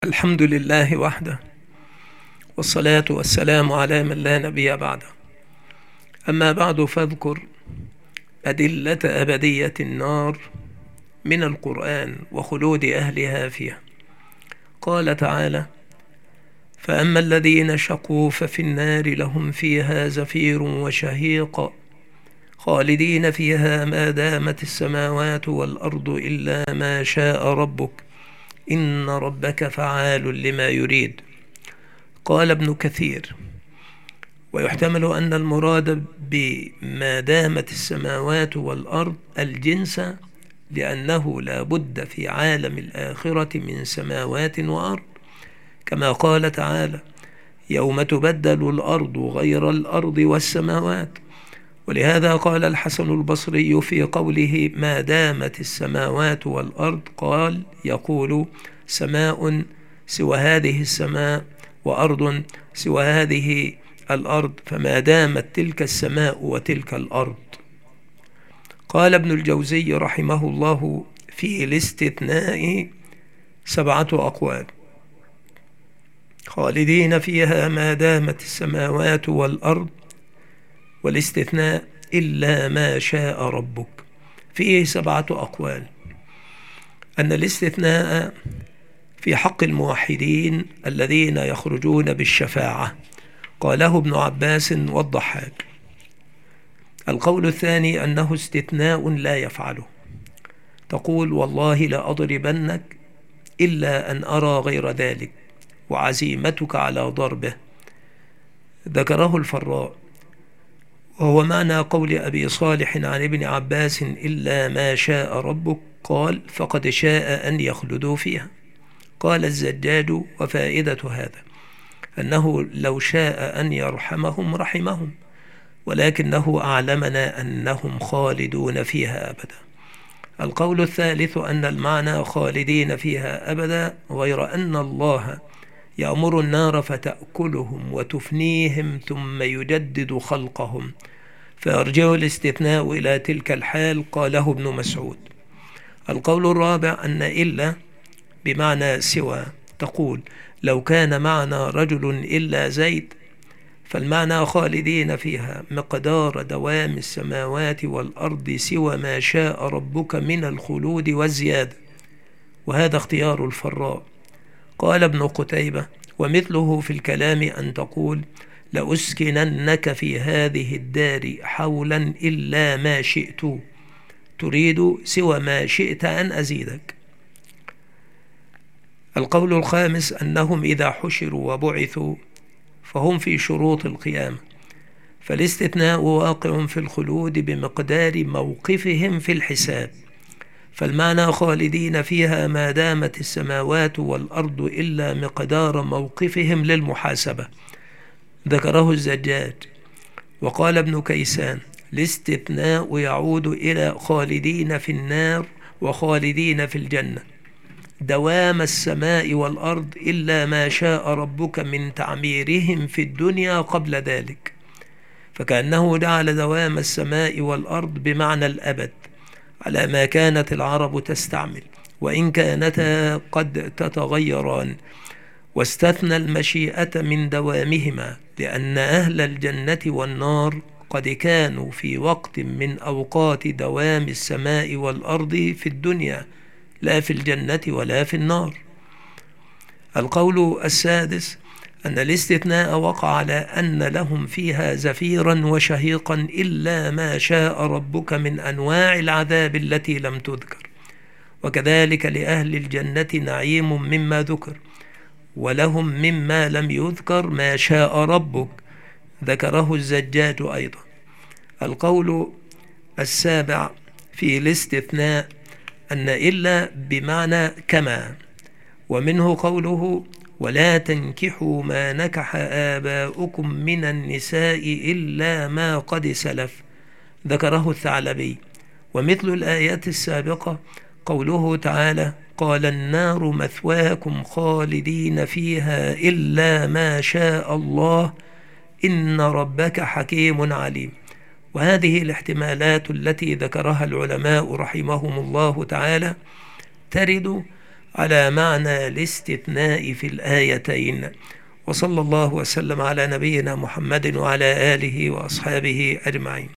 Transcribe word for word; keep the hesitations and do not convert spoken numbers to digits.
الحمد لله وحده، والصلاة والسلام على من لا نبي بعده. أما بعد، فاذكر أدلة أبدية النار من القرآن وخلود أهلها فيها. قال تعالى: فأما الذين شقوا ففي النار لهم فيها زفير وشهيق خالدين فيها ما دامت السماوات والأرض إلا ما شاء ربك إن ربك فعال لما يريد. قال ابن كثير: ويحتمل أن المراد بما دامت السماوات والأرض الجنس، لأنه لا بد في عالم الآخرة من سماوات وأرض، كما قال تعالى: يوم تبدل الأرض غير الأرض والسماوات. ولهذا قال الحسن البصري في قوله ما دامت السماوات والأرض، قال يقول: سماء سوى هذه السماء وأرض سوى هذه الأرض، فما دامت تلك السماء وتلك الأرض. قال ابن الجوزي رحمه الله في الاستثناء سبعة أقوال: خالدين فيها ما دامت السماوات والأرض، والاستثناء إلا ما شاء ربك. فيه سبعة أقوال. أن الاستثناء في حق الموحدين الذين يخرجون بالشفاعة، قاله ابن عباس والضحاك. القول الثاني أنه استثناء لا يفعله، تقول: والله لأضربنك إلا أن أرى غير ذلك، وعزيمتك على ضربه. ذكره الفراء، وهو معنى قول أبي صالح عن ابن عباس: إلا ما شاء ربك، قال: فقد شاء أن يخلدوا فيها. قال الزجاج: وفائدة هذا أنه لو شاء أن يرحمهم رحمهم، ولكنه أعلمنا أنهم خالدون فيها أبدا. القول الثالث أن المعنى خالدين فيها أبدا، غير أن الله يأمر النار فتأكلهم وتفنيهم ثم يجدد خلقهم، فيرجع الاستثناء إلى تلك الحال، قاله ابن مسعود. القول الرابع أن إلا بمعنى سوى، تقول: لو كان معنا رجل إلا زيد، فالمعنى خالدين فيها مقدار دوام السماوات والأرض سوى ما شاء ربك من الخلود والزيادة، وهذا اختيار الفراء. قال ابن قتيبة: ومثله في الكلام أن تقول: لأسكننك في هذه الدار حولا إلا ما شئت، تريد سوى ما شئت أن أزيدك. القول الخامس أنهم إذا حشروا وبعثوا فهم في شروط القيامة، فالاستثناء واقع في الخلود بمقدار موقفهم في الحساب، فالمعنى خالدين فيها ما دامت السماوات والأرض إلا مقدار موقفهم للمحاسبة. ذكره الزجاج. وقال ابن كيسان: الاستثناء يعود إلى خالدين في النار وخالدين في الجنة، دوام السماء والأرض إلا ما شاء ربك من تعميرهم في الدنيا قبل ذلك، فكأنه جعل دوام السماء والأرض بمعنى الأبد على ما كانت العرب تستعمل، وإن كانتا قد تتغيران، واستثنى المشيئة من دوامهما، لأن أهل الجنة والنار قد كانوا في وقت من أوقات دوام السماء والأرض في الدنيا، لا في الجنة ولا في النار. القول السادس أن الاستثناء وقع على أن لهم فيها زفيرا وشهيقا إلا ما شاء ربك من أنواع العذاب التي لم تذكر، وكذلك لأهل الجنة نعيم مما ذكر، ولهم مما لم يذكر ما شاء ربك، ذكره الزجاج أيضا. القول السابع في الاستثناء أن إلا بمعنى كما، ومنه قوله: ولا تنكحوا ما نكح آباؤكم من النساء إلا ما قد سلف، ذكره الثعلبي. ومثل الآيات السابقة قوله تعالى: قال النار مثواكم خالدين فيها إلا ما شاء الله إن ربك حكيم عليم. وهذه الاحتمالات التي ذكرها العلماء رحمهم الله تعالى ترد على معنى الاستثناء في الآيتين. وصلى الله وسلم على نبينا محمد وعلى آله وأصحابه أجمعين.